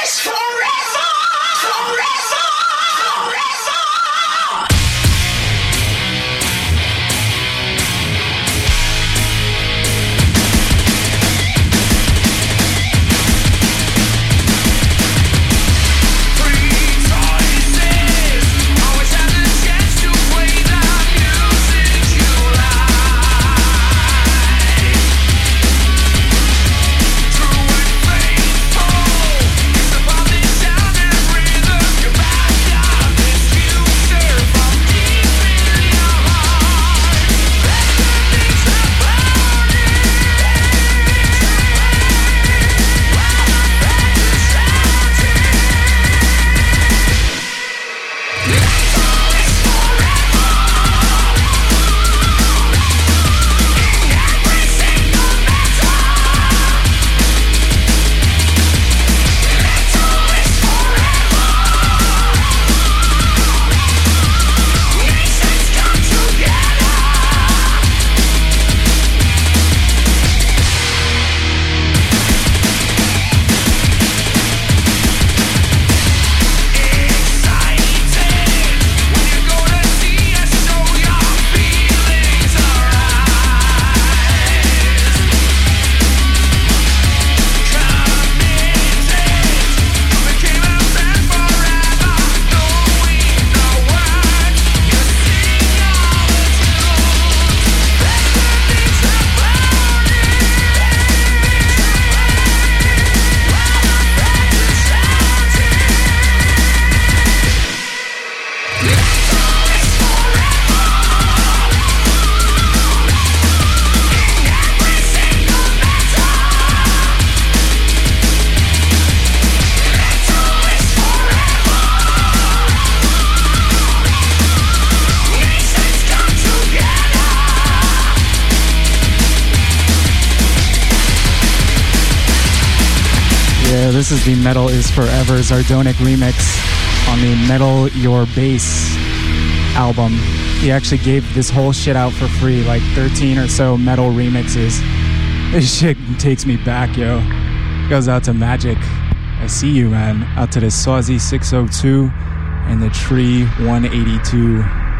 This is the Metal is Forever Zardonic remix on the Metal Your Bass album. He actually gave this whole shit out for free, like 13 or so metal remixes. This shit takes me back, yo. Goes out to Magic. I see you, man. Out to the Swazi 602 and the Tree 182.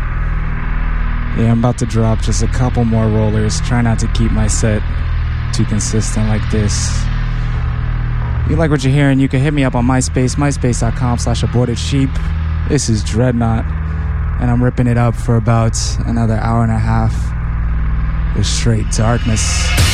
Yeah, I'm about to drop just a couple more rollers. Try not to keep my set too consistent like this. If you like what you're hearing, you can hit me up on MySpace, myspace.com/abortedsheep. This is Dreadnought, and I'm ripping it up for about another hour and a half with straight darkness.